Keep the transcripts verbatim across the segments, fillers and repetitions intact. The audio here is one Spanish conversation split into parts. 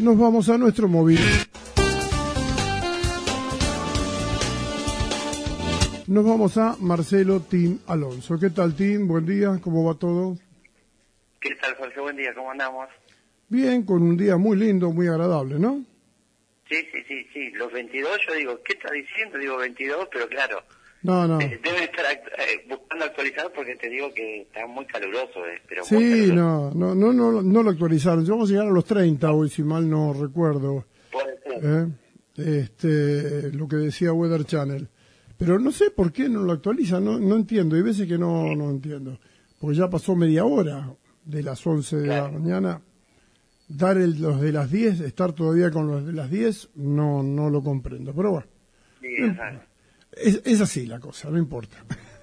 Nos vamos a nuestro móvil. Nos vamos a Marcelo Tim Alonso. ¿Qué tal, Tim? Buen día, ¿cómo va todo? ¿Qué tal, Jorge? Buen día, ¿cómo andamos? Bien, con un día muy lindo, muy agradable, ¿no? Sí, sí, sí, sí. Los veintidós, yo digo, ¿qué está diciendo? Digo veintidós, pero claro. No, no. Eh, deben estar act- eh, buscando actualizar porque te digo que está muy caluroso, eh, pero Sí, muy caluroso. no, no, no, no, no lo actualizaron. Vamos a llegar a los treinta hoy, si mal no recuerdo. Puede ser. ¿Eh? Este, lo que decía Weather Channel. Pero no sé por qué no lo actualizan, no, no entiendo. Hay veces que no, no entiendo. Porque ya pasó media hora de las once de Claro. la mañana. Dar el, los de las diez, estar todavía con los de las diez, no, no lo comprendo. Pero bueno, Sí, es raro. es, es así la cosa, no importa.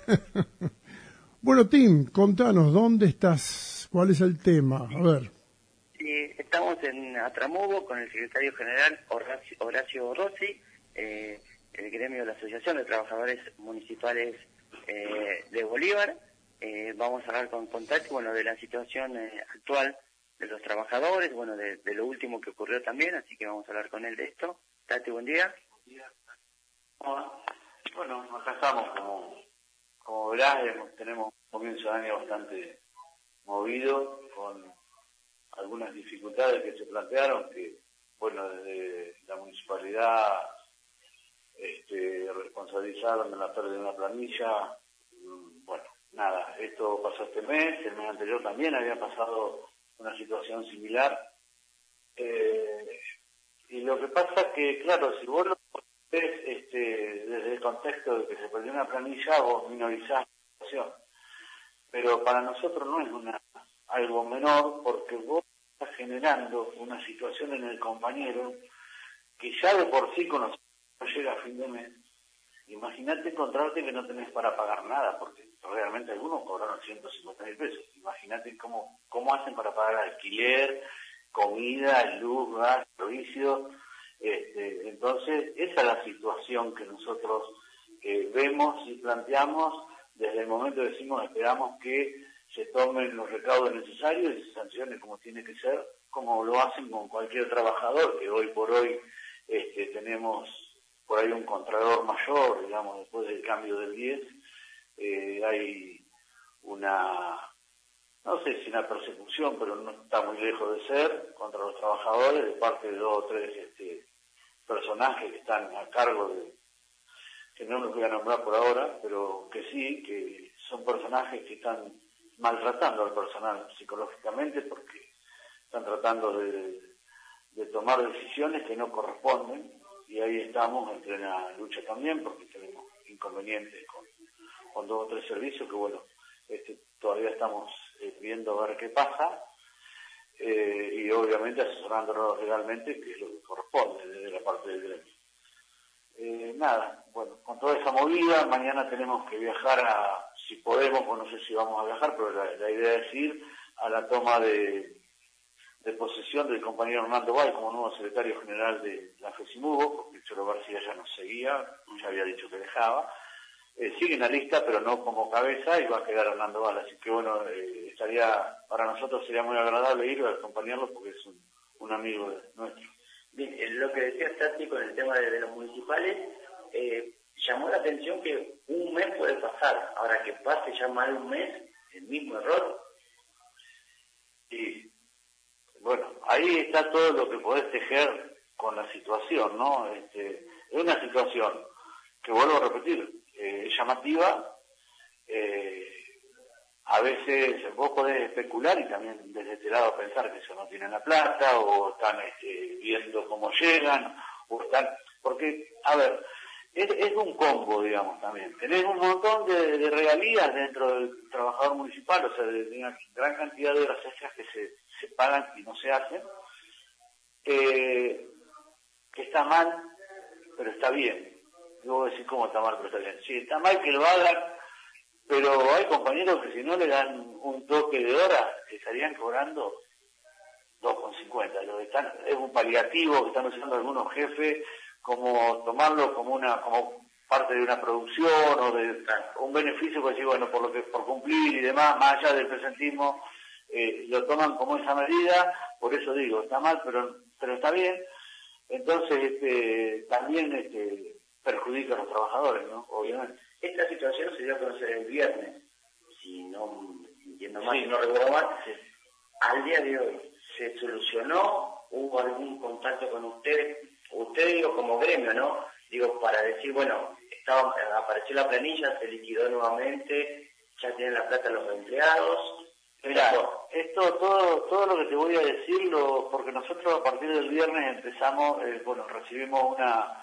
Bueno, Tim, contanos, ¿dónde estás? ¿Cuál es el tema? A ver. Sí, estamos en Atramubo con el secretario general Horacio, Horacio Rossi, eh, el gremio de la Asociación de Trabajadores Municipales eh, de Bolívar. Eh, vamos a hablar con, con Tati, bueno, de la situación eh, actual de los trabajadores, bueno, de, de lo último que ocurrió también, así que vamos a hablar con él de esto. Tati, buen día. Hola. Bueno, acá estamos, como, como verás, hemos- tenemos un comienzo de año bastante movido, con algunas dificultades que se plantearon, que, bueno, desde la municipalidad este, responsabilizaron de la pérdida de una planilla. Mm, Bueno, nada, esto pasó este mes, el mes anterior también había pasado una situación similar. Eh, y lo que pasa que, claro, si vos lo ves este, desde el contexto de que se perdió una planilla, vos minorizás la situación. Pero para nosotros no es una algo menor, porque vos estás generando una situación en el compañero que ya de por sí con nosotros no llega a fin de mes. Imagínate encontrarte que no tenés para pagar nada, porque realmente algunos cobraron ciento cincuenta mil pesos. Imagínate cómo, cómo hacen para pagar alquiler, comida, luz, gas, servicios. Este, entonces, esa es la situación que nosotros eh, vemos y planteamos desde el momento que decimos, esperamos que se tomen los recaudos necesarios y se sancione como tiene que ser, como lo hacen con cualquier trabajador, que hoy por hoy este, tenemos por ahí un contralor mayor, digamos, después del cambio del diez, eh, hay una, no sé si una persecución, pero no está muy lejos de ser, contra los trabajadores de parte de dos o tres este, personajes que están a cargo de, que no los voy a nombrar por ahora, pero que sí, que son personajes que están maltratando al personal psicológicamente porque están tratando de, de tomar decisiones que no corresponden, y ahí estamos en plena lucha también porque tenemos inconvenientes con, con dos o tres servicios que, bueno, este, todavía estamos eh, viendo a ver qué pasa, eh, y obviamente asesorándonos legalmente, que es lo que corresponde desde la parte del gremio. Eh, nada, bueno, con toda esa movida, mañana tenemos que viajar a, si podemos, pues no sé si vamos a viajar, pero la, la idea es ir a la toma de, de posesión del compañero Hernando Bay como nuevo secretario general de la FESIMUBO, porque Cholo García ya nos seguía, ya había dicho que dejaba. Eh, sigue en la lista, pero no como cabeza, y va a quedar Hernando Bay, así que bueno, eh, estaría, para nosotros sería muy agradable ir a acompañarlo porque es un, un amigo de, nuestro. Bien, eh, lo que decía Tati con el tema de, de los municipales, eh, llamó la atención que un mes puede pasar, ahora que pase ya más de un mes, el mismo error. Y bueno, ahí está todo lo que podés tejer con la situación, ¿no? Este, es una situación que, vuelvo a repetir, eh, es llamativa, eh, a veces vos podés especular y también desde este lado pensar que eso no tienen la plata, o están este, viendo cómo llegan, o están, porque, a ver, es, es un combo, digamos, también. Tenés un montón de, de regalías dentro del trabajador municipal, o sea, de, de una gran cantidad de horas extras que se, se pagan y no se hacen, eh, que está mal, pero está bien. Y vos decís, ¿cómo está mal, pero está bien? Sí, está mal que lo hagan, pero hay compañeros que si no le dan un toque de hora, estarían cobrando dos con cincuenta. Lo que están, es un paliativo que están usando algunos jefes, como tomarlo como una como parte de una producción o de un beneficio, pues sí, bueno, por lo que por cumplir y demás, más allá del presentismo, eh, lo toman como esa medida, por eso digo, está mal, pero pero está bien. Entonces, este, también este, perjudica a los trabajadores, ¿no? Obviamente. Esta situación se dio a conocer el viernes, si no entiendo mal, Sí. si no recuerdo mal. Sí. Al día de hoy, ¿se solucionó? ¿Hubo algún contacto con ustedes? Usted, digo, como gremio, ¿no? Digo, para decir, bueno, estaba, apareció la planilla, se liquidó nuevamente, ya tienen la plata los empleados. Mirá, esto, todo, todo lo que te voy a decir, lo, porque nosotros a partir del viernes empezamos, eh, bueno, recibimos una,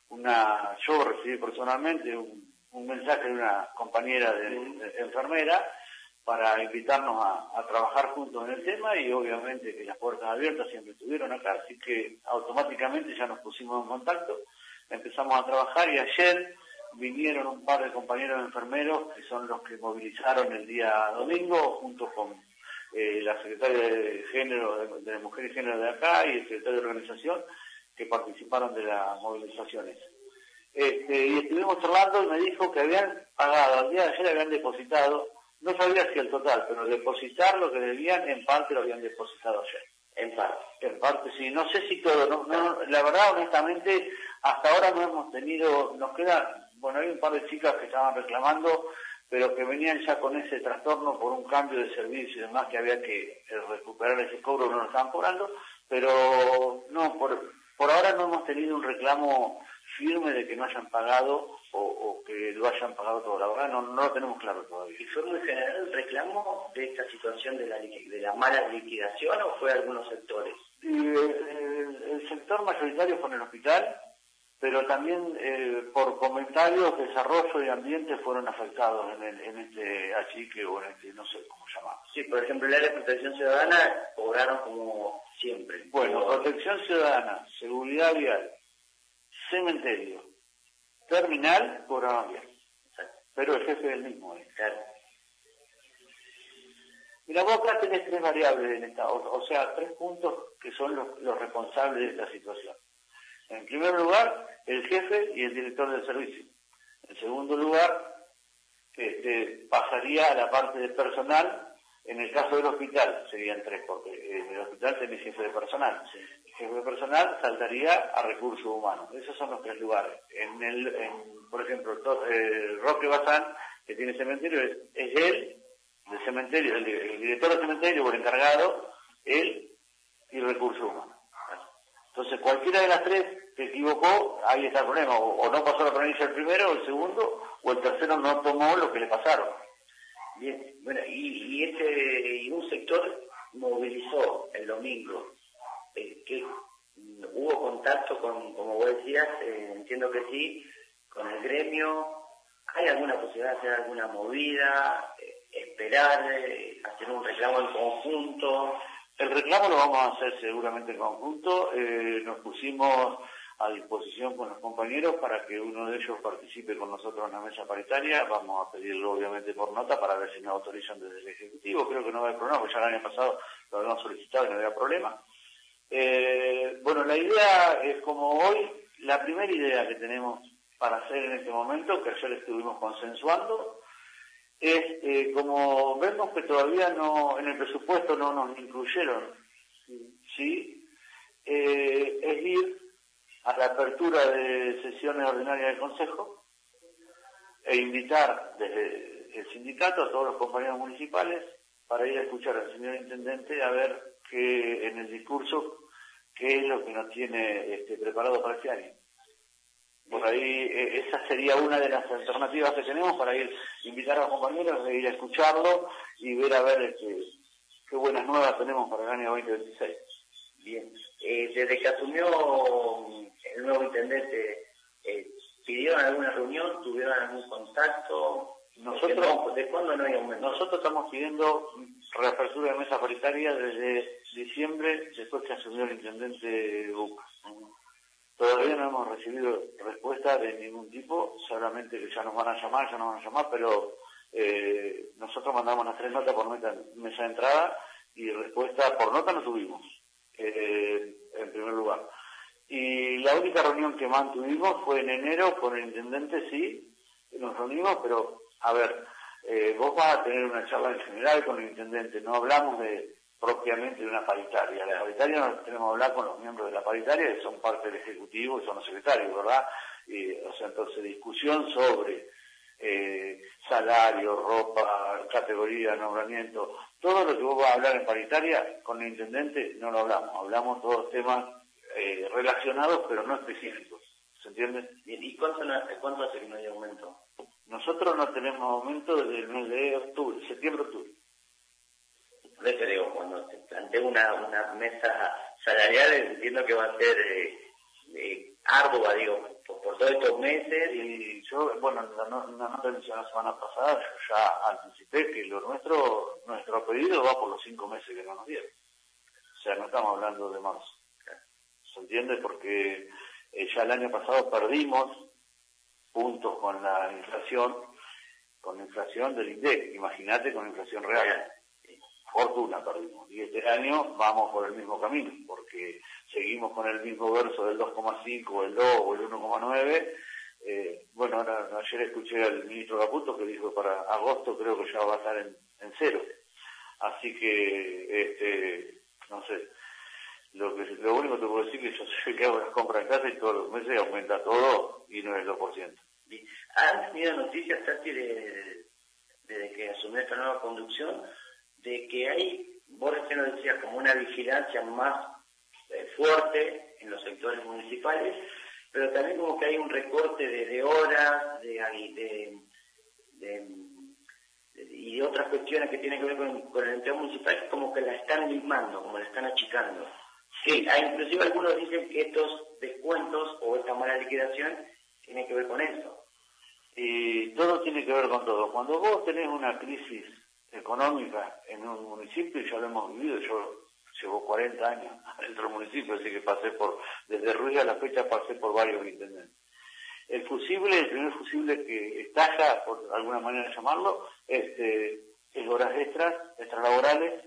una, yo recibí personalmente un, un mensaje de una compañera de, de enfermera para invitarnos a, a trabajar juntos en el tema, y obviamente que las puertas abiertas siempre estuvieron acá, así que automáticamente ya nos pusimos en contacto, empezamos a trabajar, y ayer vinieron un par de compañeros enfermeros que son los que movilizaron el día domingo junto con eh, la secretaria de género, de, de Mujer y Género de acá, y el secretario de organización, que participaron de las movilizaciones. Este, y estuvimos charlando, y me dijo que habían pagado, al día de ayer habían depositado, no sabía si el total, pero depositar lo que debían, en parte lo habían depositado ayer. En parte. En parte sí, no sé si todo, no, no, la verdad honestamente, hasta ahora no hemos tenido, nos queda, bueno, hay un par de chicas que estaban reclamando, pero que venían ya con ese trastorno por un cambio de servicio y demás, que había que eh, recuperar ese cobro, no lo estaban cobrando, pero no, por, por ahora no hemos tenido un reclamo firme de que no hayan pagado o, o que lo hayan pagado todo, la verdad no, no lo tenemos claro todavía. ¿Y fue muy general el reclamo de esta situación de la, de la mala liquidación o fue de algunos sectores? Y, eh, el, el sector mayoritario fue en el hospital, pero también eh, por comentarios, desarrollo y ambiente fueron afectados en, el, en este achique o en este, no sé cómo llamarlo. Sí, por ejemplo, el área de protección ciudadana cobraron como siempre. Bueno, protección ciudadana, seguridad vial, cementerio, terminal, cobraron bien. Pero el jefe es el mismo. ¿eh? Claro. Mira, vos acá tenés tres variables en esta, o, o sea, tres puntos que son los, los responsables de esta situación. En primer lugar, el jefe y el director del servicio. En segundo lugar, este, pasaría a la parte de personal. En el caso del hospital serían tres, porque en el hospital tenés jefe de personal. Sí. El jefe de personal saltaría a recursos humanos. Esos son los tres lugares. En el, en, por ejemplo, to, eh, Roque Bazán, que tiene cementerio, es, es él, del cementerio, el, el director del cementerio o el encargado, él y recursos humanos. Entonces, cualquiera de las tres se equivocó, ahí está el problema. O, o no pasó la planilla el primero, o el segundo, o el tercero no tomó lo que le pasaron. Bien, bueno, y, y este y un sector movilizó el domingo, eh, que hubo contacto con, como vos decías, eh, entiendo que sí, con el gremio. ¿Hay alguna posibilidad de hacer alguna movida, eh, esperar, eh, hacer un reclamo en conjunto? El reclamo lo vamos a hacer seguramente en conjunto. Eh, nos pusimos a disposición con los compañeros para que uno de ellos participe con nosotros en la mesa paritaria. Vamos a pedirlo obviamente por nota para ver si nos autorizan desde el Ejecutivo. Creo que no va a haber problema, porque ya el año pasado lo habíamos solicitado y no había problema. Eh, bueno, la idea es como hoy, la primera idea que tenemos para hacer en este momento, que ayer estuvimos consensuando, es eh, como vemos que todavía no, en el presupuesto no nos incluyeron, ¿sí? Eh, es ir a la apertura de sesiones ordinarias del Consejo e invitar desde el sindicato a todos los compañeros municipales para ir a escuchar al señor intendente a ver que en el discurso qué es lo que nos tiene este, preparado para este año. Por ahí, eh, esa sería una de las alternativas que tenemos para ir invitar a los compañeros a ir a escucharlo y ver a ver este, qué buenas nuevas tenemos para el año veinte veintiséis. Bien, eh, desde que asumió el nuevo intendente, eh, ¿pidieron alguna reunión? ¿Tuvieron algún contacto? Nosotros, no, ¿de cuándo no hay aumento? Nosotros estamos pidiendo reapertura de mesa paritaria desde diciembre, después que asumió el intendente Buca. Todavía no hemos recibido respuesta de ningún tipo, solamente que ya nos van a llamar, ya nos van a llamar, pero eh, nosotros mandamos las tres notas por meta, mesa de entrada y respuesta por nota no tuvimos, eh, en primer lugar. Y la única reunión que mantuvimos fue en enero con el intendente, sí, nos reunimos, pero a ver, eh, vos vas a tener una charla en general con el intendente, no hablamos de, propiamente de una paritaria. La paritaria nos tenemos que hablar con los miembros de la paritaria, que son parte del Ejecutivo y son los secretarios, ¿verdad? Y, o sea, entonces discusión sobre eh, salario, ropa, categoría, nombramiento, todo lo que vos vas a hablar en paritaria con el intendente no lo hablamos, hablamos todos temas eh, relacionados pero no específicos, ¿se entiende? Bien, ¿y cuánto, cuánto hace que no hay aumento? Nosotros no tenemos aumento desde el mes de octubre, septiembre-octubre. Por eso digo, cuando se plantea una, una mesa salarial, entiendo que va a ser eh, eh, ardua, digo, por, por todos estos meses. Y yo, bueno, en la nota de la semana pasada, yo ya anticipé que lo nuestro, nuestro pedido va por los cinco meses que no nos dieron. O sea, no estamos hablando de marzo. ¿Se entiende? Porque eh, ya el año pasado perdimos puntos con la inflación, con la inflación del INDEC, imagínate con la inflación real. Fortuna perdimos. Y este año vamos por el mismo camino, porque seguimos con el mismo verso del dos coma cinco, el dos o el uno coma nueve. Eh, bueno, ahora, ayer escuché al ministro Caputo que dijo que para agosto creo que ya va a estar en, en cero. Así que, este, no sé, lo que lo único que te puedo decir es que yo sé que hago las compras en casa y todos los meses aumenta todo y no es el dos por ciento. ¿Han tenido noticias, Tati, desde de, de que asumió esta nueva conducción, de que hay, vos recién lo decías, como una vigilancia más eh, fuerte en los sectores municipales, pero también como que hay un recorte de, de horas de, de, de, de, y otras cuestiones que tienen que ver con, con el empleo municipal, como que la están limando, como la están achicando? Sí, hay, inclusive algunos dicen que estos descuentos o esta mala liquidación tienen que ver con eso. Y todo tiene que ver con todo. Cuando vos tenés una crisis económica en un municipio, y ya lo hemos vivido, yo llevo cuarenta años dentro del municipio, así que pasé por, desde Ruiz a la fecha pasé por varios intendentes. El fusible, el primer fusible que estalla, por alguna manera de llamarlo, este, es horas extras, extralaborales,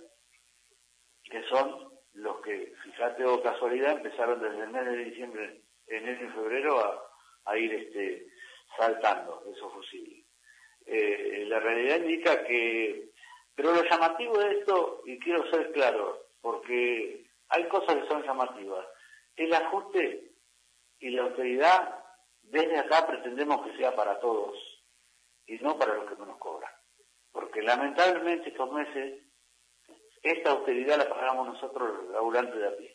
que son los que, fíjate o casualidad, empezaron desde el mes de diciembre, enero y febrero a, a ir este, saltando esos fusibles. Eh, la realidad indica que, pero lo llamativo de esto, y quiero ser claro, porque hay cosas que son llamativas, el ajuste y la austeridad, desde acá pretendemos que sea para todos, y no para los que no nos cobran, porque lamentablemente estos meses, esta austeridad la pagamos nosotros los laburantes de a pie,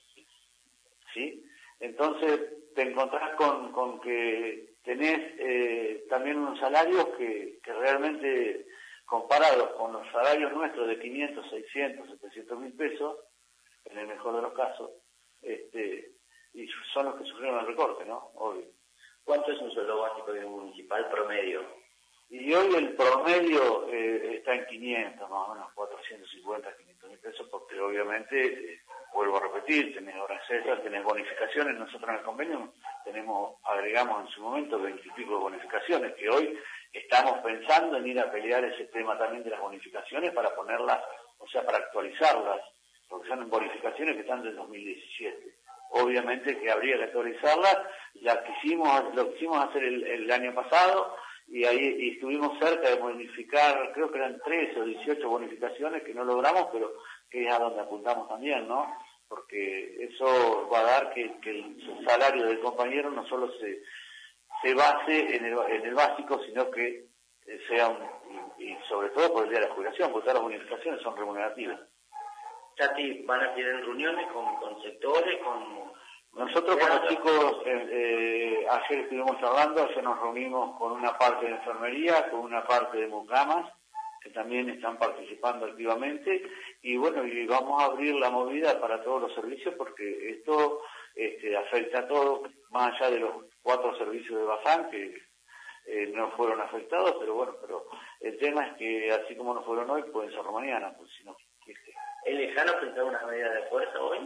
¿sí? Entonces te encontrás con, con que tenés eh, también unos salarios que, que realmente, comparados con los salarios nuestros de quinientos, seiscientos, setecientos mil pesos, en el mejor de los casos, este, y son los que sufrieron el recorte, ¿no? Obvio. ¿Cuánto es un sueldo básico de un municipal promedio? Y hoy el promedio eh, está en quinientos, más o menos cuatrocientos cincuenta, quinientos mil pesos, porque obviamente, eh, vuelvo a repetir, tenés horas extras, tenés bonificaciones. Nosotros en el convenio tenemos, agregamos en su momento veintipico de bonificaciones, que hoy estamos pensando en ir a pelear ese tema también de las bonificaciones para ponerlas, o sea, para actualizarlas, porque son bonificaciones que están del dos mil diecisiete. Obviamente que habría que actualizarlas, la que hicimos, lo quisimos hacer el, el año pasado, y ahí y estuvimos cerca de bonificar, creo que eran trece o dieciocho bonificaciones que no logramos, pero que es a donde apuntamos también, ¿no? Porque eso va a dar que, que el salario del compañero no solo se, se base en el, en el básico, sino que sea un, y, y sobre todo por el día de la jubilación, porque todas las bonificaciones son remunerativas. Tati, ¿van a tener reuniones con, con sectores, con...? Nosotros con los chicos, eh, eh, ayer estuvimos hablando, ayer nos reunimos con una parte de enfermería, con una parte de mucamas, que también están participando activamente, y bueno, y vamos a abrir la movida para todos los servicios, porque esto este, afecta a todos, más allá de los cuatro servicios de Bazán, que eh, no fueron afectados, pero bueno, pero el tema es que así como no fueron hoy, pueden ser mañana, pues si no. Este. ¿Es lejano pensar una medida de fuerza hoy?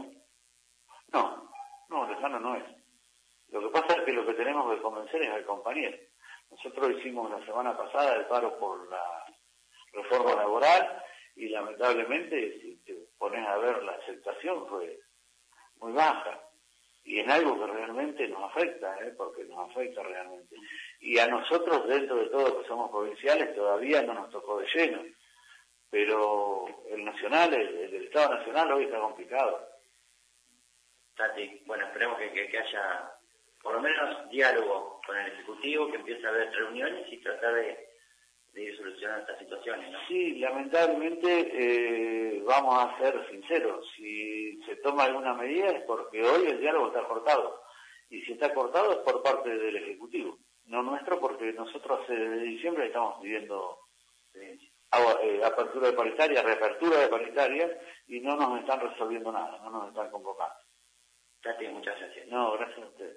No. No, lejano no es. Lo que pasa es que lo que tenemos que convencer es al compañero. Nosotros hicimos la semana pasada el paro por la reforma laboral y lamentablemente, si te pones a ver, la aceptación fue muy baja. Y es algo que realmente nos afecta, ¿eh? Porque nos afecta realmente. Y a nosotros, dentro de todo que somos provinciales, todavía no nos tocó de lleno. pero el nacional, el, el del Estado Nacional hoy está complicado. Tati, bueno, esperemos que, que, que haya por lo menos diálogo con el Ejecutivo, que empiece a haber reuniones y tratar de, de ir solucionando estas situaciones, ¿no? Sí, lamentablemente eh, vamos a ser sinceros, si se toma alguna medida es porque hoy el diálogo está cortado, y si está cortado es por parte del Ejecutivo, no nuestro, porque nosotros desde diciembre estamos pidiendo eh, eh, apertura de paritaria, reapertura de paritaria, y no nos están resolviendo nada, no nos están convocando. Tati, muchas gracias. No, gracias a ustedes.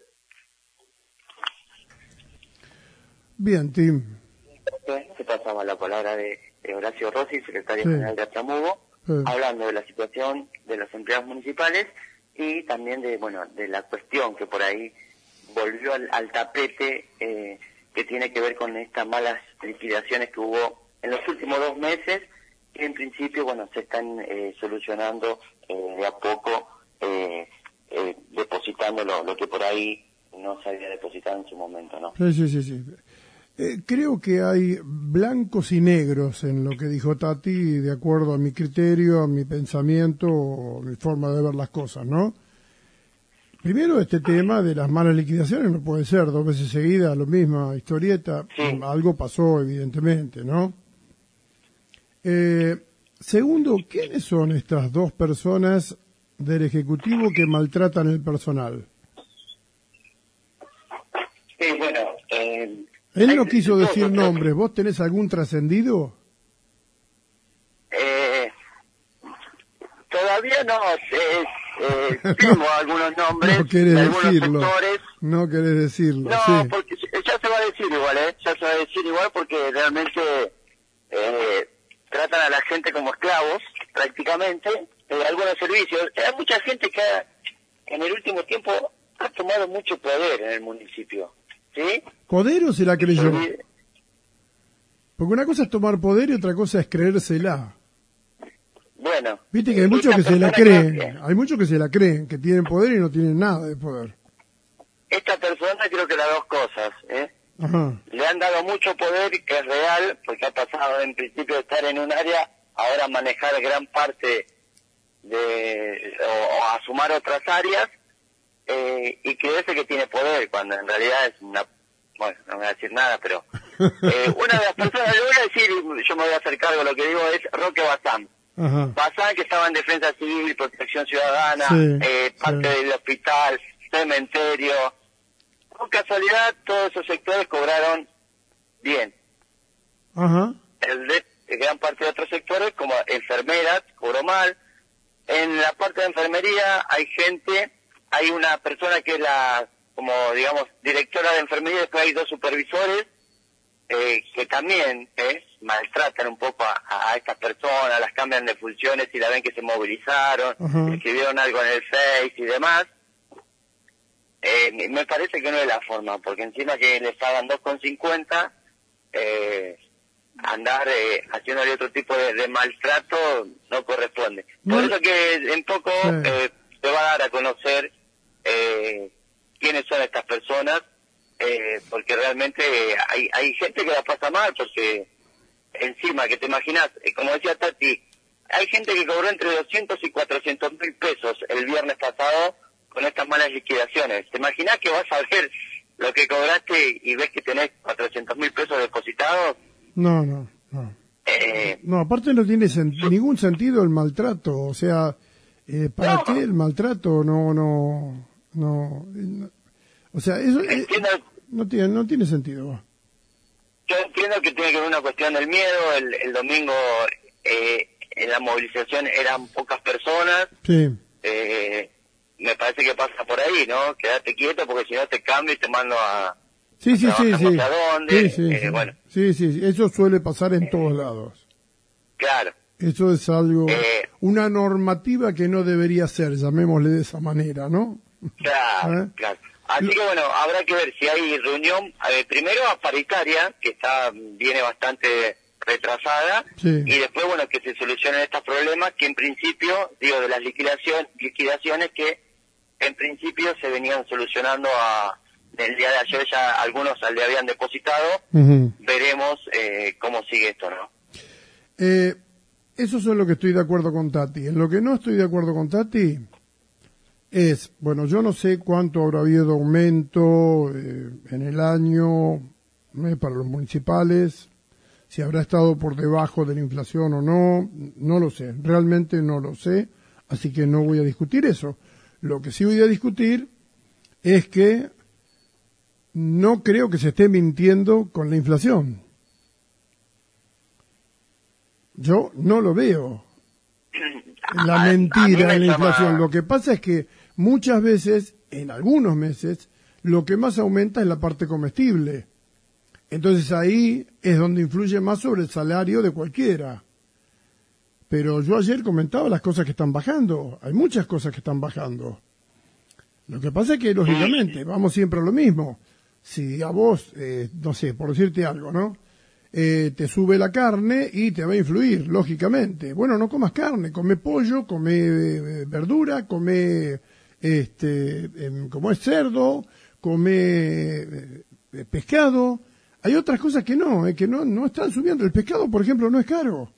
Bien, Tim. Se pasaba la palabra de, de Horacio Rossi, secretario Sí. general de Atramubo, Sí. hablando de la situación de los empleados municipales y también de, bueno, de la cuestión que por ahí volvió al, al tapete, eh, que tiene que ver con estas malas liquidaciones que hubo en los últimos dos meses, que en principio, bueno, se están eh, solucionando eh, de a poco, eh, eh, depositando lo, lo que por ahí no se había depositado en su momento, ¿no? Sí, sí, sí, sí. Eh, creo que hay blancos y negros en lo que dijo Tati, de acuerdo a mi criterio, a mi pensamiento, o mi forma de ver las cosas, ¿no? Primero, este tema de las malas liquidaciones no puede ser dos veces seguidas, la misma historieta. Sí. Algo pasó, evidentemente, ¿no? Eh, segundo, ¿quiénes son estas dos personas del Ejecutivo que maltratan el personal? Sí, bueno, eh, Él no quiso yo- decir yo- nombres. ¿Vos tenés algún trascendido? Eh, todavía no, eh, eh, tengo algunos nombres No querés de algunos decirlo. sectores. No querés decirlo, No, sí. porque ya se va a decir igual, ¿eh? Ya se va a decir igual porque realmente eh, tratan a la gente como esclavos, prácticamente, de algunos servicios. Hay mucha gente que ha- en el último tiempo ha tomado mucho poder en el municipio, ¿sí? ¿Poder o se la creyó? Y- Porque una cosa es tomar poder y otra cosa es creérsela. Bueno. Viste que hay muchos esta que se la persona creen, creo que- hay muchos que se la creen, que tienen poder y no tienen nada de poder. Esta persona creo que las dos cosas, ¿eh? Ajá. Le han dado mucho poder, que es real, porque ha pasado en principio de estar en un área, ahora a manejar gran parte de, o, o a sumar otras áreas, eh, y creerse que tiene poder, cuando en realidad es una, bueno, no voy a decir nada, pero eh, una de las personas, le voy a decir, yo me voy a hacer cargo, lo que digo es Roque Bazán. Ajá. Bazán, que estaba en Defensa Civil, Protección Ciudadana, Sí, eh, parte sí. del hospital, cementerio. Por casualidad, todos esos sectores cobraron bien. Ajá. El de de gran parte de otros sectores, como enfermeras, cobró mal. En la parte de enfermería hay gente, hay una persona que es la, como digamos, directora de enfermería, después hay dos supervisores, eh, que también eh, maltratan un poco a, a estas personas, las cambian de funciones y la ven que se movilizaron, Ajá. escribieron algo en el Face y demás. Eh, me- me parece que no es la forma, porque encima que les pagan dos con cincuenta, eh, andar eh, haciéndole otro tipo de, de maltrato no corresponde. Por No. eso que en poco Sí. eh, se va a dar a conocer eh, quiénes son estas personas, eh, porque realmente hay, hay gente que la pasa mal, porque encima que te imaginas, eh, como decía Tati, hay gente que cobró entre doscientos y cuatrocientos mil pesos el viernes pasado con estas malas liquidaciones. ¿Te imaginas que vas a ver lo que cobraste y ves que tenés cuatrocientos mil pesos depositados? No, no, no. Eh, No, aparte no tiene sen- ningún sentido el maltrato. O sea, eh, ¿para No. qué el maltrato? No, no, no. eh, no. O sea, eso eh, entiendo, no tiene, no tiene sentido. va. yo entiendo que tiene que ver una cuestión del miedo. El, el domingo eh, en la movilización eran pocas personas. Sí. Eh, me parece que pasa por ahí, ¿no? Quédate quieto porque si no te cambio y te mando a... Sí, sí, sí, trabajar sí. no sé a dónde, Sí, sí, eh, sí. bueno. Sí, sí, sí. Eso suele pasar en todos lados. Claro. Eso es algo, Eh. una normativa que no debería ser, llamémosle de esa manera, ¿no? Claro, ¿Eh? claro. Así que bueno, habrá que ver si hay reunión, eh, primero a paritaria, que está viene bastante retrasada, Sí. y después, bueno, que se solucionen estos problemas, que en principio, digo, de las liquidación, liquidaciones que en principio se venían solucionando a, el día de ayer ya algunos le habían depositado, Ujú. veremos eh, cómo sigue esto, ¿no? Eh, eso es en lo que estoy de acuerdo con Tati. En lo que no estoy de acuerdo con Tati es, bueno, yo no sé cuánto habrá habido aumento eh, en el año eh, para los municipales, si habrá estado por debajo de la inflación o no, no lo sé, realmente no lo sé, así que no voy a discutir eso. Lo que sí voy a discutir es que no creo que se esté mintiendo con la inflación. Yo no lo veo. La mentira en la inflación. Lo que pasa es que muchas veces, en algunos meses, lo que más aumenta es la parte comestible. Entonces ahí es donde influye más sobre el salario de cualquiera. Pero yo ayer comentaba las cosas que están bajando. Hay muchas cosas que están bajando. Lo que pasa es que, lógicamente, vamos siempre a lo mismo. Si a vos, eh, no sé, por decirte algo, ¿no? Eh, te sube la carne y te va a influir, lógicamente. Bueno, no comas carne, come pollo, come eh, verdura, come, este, eh, como es cerdo, come eh, eh, pescado. Hay otras cosas que no, eh, que no, no están subiendo. El pescado, por ejemplo, no es caro.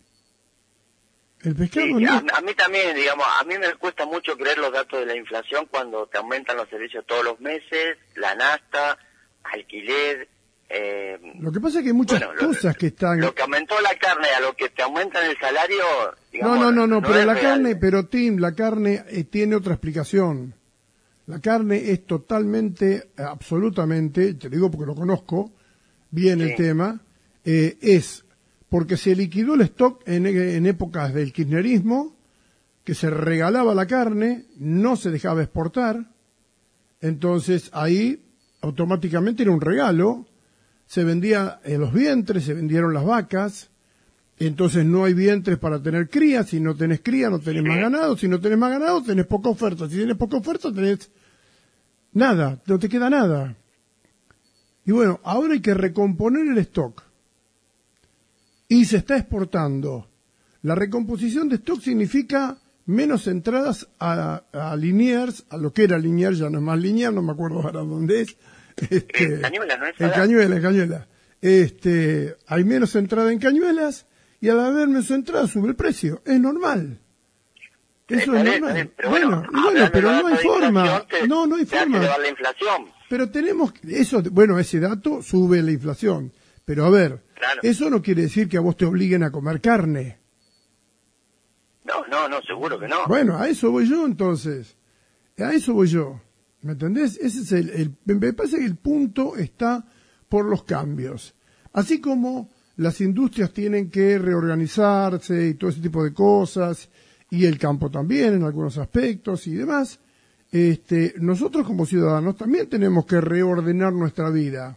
El pescado sí, no. A, a mí también, digamos, a mí me cuesta mucho creer los datos de la inflación cuando te aumentan los servicios todos los meses, la nafta, alquiler. Eh, lo que pasa es que hay muchas bueno, cosas lo, que están... Lo que aumentó la carne a lo que te aumentan el salario... Digamos, no, no, no, no, no pero la real. carne, pero Tim, la carne eh, tiene otra explicación. La carne es totalmente, absolutamente, te lo digo porque lo conozco bien sí. el tema, eh, es porque se liquidó el stock en, en épocas del kirchnerismo, que se regalaba la carne, no se dejaba exportar, entonces ahí automáticamente era un regalo, se vendía en los vientres, se vendieron las vacas, entonces no hay vientres para tener cría, si no tenés cría no tenés más ganado, si no tenés más ganado tenés poca oferta, si tenés poca oferta tenés nada, no te queda nada. Y bueno, ahora hay que recomponer el stock y se está exportando. La recomposición de stock significa menos entradas a, a Liniers, a lo que era Liniers, ya no es más Liniers, no me acuerdo ahora dónde es. Este, el Cañuela, ¿no es? El Cañuela, el Cañuela. Este, hay menos entrada en Cañuelas y al haber menos entrada sube el precio. Es normal. Eso es normal. Pero bueno, bueno, y bueno pero no hay forma. Te, no, no hay te forma. Hace la inflación. Pero tenemos, eso, bueno, ese dato sube la inflación. Pero a ver, claro. Eso no quiere decir que a vos te obliguen a comer carne. No, no, no, seguro que no. Bueno, a eso voy yo entonces. A eso voy yo. ¿Me entendés? Ese es el, el, me parece que el punto está por los cambios. Así como las industrias tienen que reorganizarse y todo ese tipo de cosas, y el campo también en algunos aspectos y demás, este, nosotros como ciudadanos también tenemos que reordenar nuestra vida.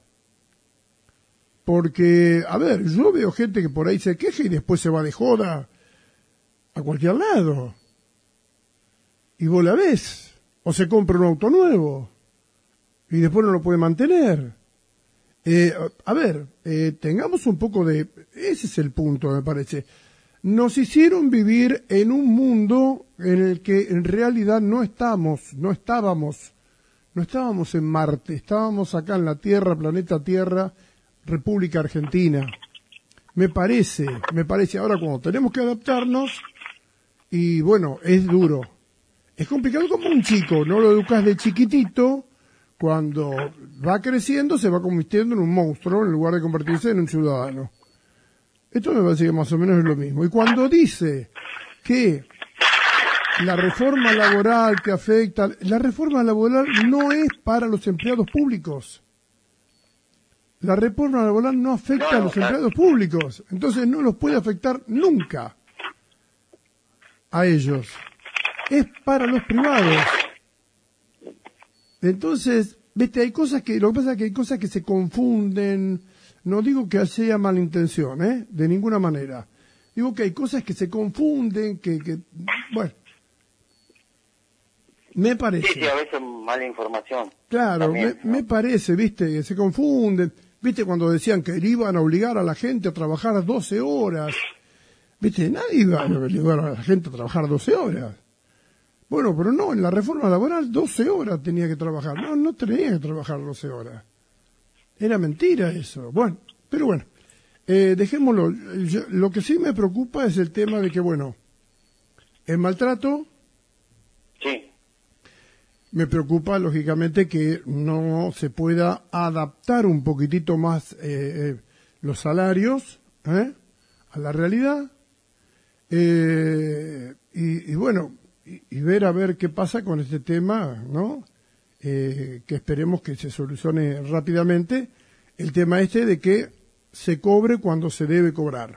Porque, a ver, yo veo gente que por ahí se queja y después se va de joda a cualquier lado. Y vos la ves. O se compra un auto nuevo y después no lo puede mantener. Eh, a ver, eh, tengamos un poco de... Ese es el punto, me parece. Nos hicieron vivir en un mundo en el que en realidad no estamos, no estábamos, no estábamos en Marte, estábamos acá en la Tierra, planeta Tierra, República Argentina. Me parece, me parece. Ahora cuando tenemos que adaptarnos, y bueno, es duro. Es complicado como un chico, no lo educas de chiquitito, cuando va creciendo se va convirtiendo en un monstruo en lugar de convertirse en un ciudadano. Esto me parece que más o menos es lo mismo. Y cuando dice que la reforma laboral que afecta, la reforma laboral no es para los empleados públicos. La reforma laboral no afecta no, a los claro. empleados públicos, entonces no los puede afectar nunca a ellos. Es para los privados. Entonces, viste, hay cosas que, lo que pasa es que hay cosas que se confunden. No digo que sea mala intención, ¿eh? De ninguna manera. Digo que hay cosas que se confunden, que, que bueno, me parece. Sí, sí, a veces mala información. Claro, también, me, ¿no? me parece, viste, que se confunden. Viste cuando decían que iban a obligar a la gente a trabajar doce horas. Viste, nadie iba a obligar a la gente a trabajar doce horas. Bueno, pero no, en la reforma laboral doce horas tenía que trabajar. No, no tenía que trabajar doce horas. Era mentira eso. Bueno, pero bueno. Eh, dejémoslo. Yo, lo que sí me preocupa es el tema de que, bueno, el maltrato. Sí. Me preocupa, lógicamente, que no se pueda adaptar un poquitito más eh, eh, los salarios ¿eh? a la realidad. Eh, y, y bueno, y, y ver a ver qué pasa con este tema, ¿no? Eh, que esperemos que se solucione rápidamente. El tema este de que se cobre cuando se debe cobrar.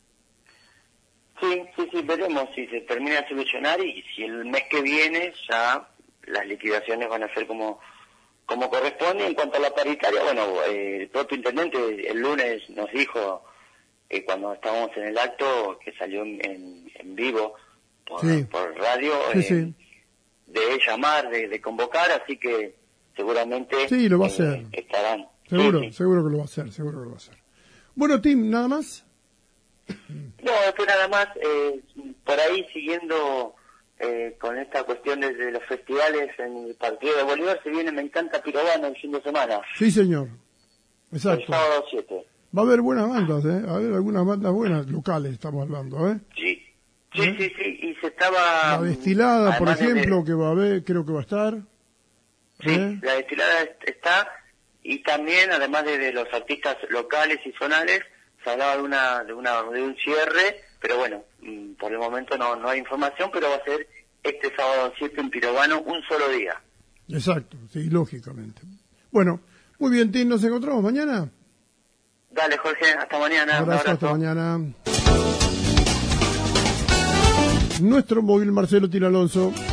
Sí, sí, sí, veremos si se termina de solucionar y si el mes que viene ya las liquidaciones van a ser como como corresponde. En cuanto a la paritaria, bueno, eh, el propio intendente el lunes nos dijo, eh, cuando estábamos en el acto, que salió en, en, en vivo por, Sí. por radio, Sí, eh, sí. de llamar, de, de convocar, así que seguramente Sí, lo va a eh, hacer. estarán. Seguro, Sí, sí. seguro que lo va a hacer, seguro que lo va a hacer. Bueno, Tim, ¿nada más? No, después nada más, eh, por ahí siguiendo eh, con esta cuestión de, de los festivales en el Partido de Bolívar, se viene Me Encanta Pirobano el fin de semana, Sí, señor. el Exacto. sábado siete. Va a haber buenas bandas, ¿eh? Va a haber algunas bandas buenas, locales estamos hablando, ¿eh? Sí, sí, ¿Eh? sí, sí, y se estaba... La Destilada, por además de- ejemplo, que va a haber, creo que va a estar. Sí, ¿eh? la destilada est- está, y también, además de, de los artistas locales y zonales, se hablaba de una, de una, de un cierre, pero bueno, mm, por el momento no, no hay información, pero va a ser este sábado siete en Pirobano, un solo día. Exacto, sí, lógicamente. Bueno, muy bien, Tim, nos encontramos mañana. Dale, Jorge, hasta mañana. Un Abrazo, hasta abrazo. mañana. Nuestro móvil Marcelo Tino Alonso.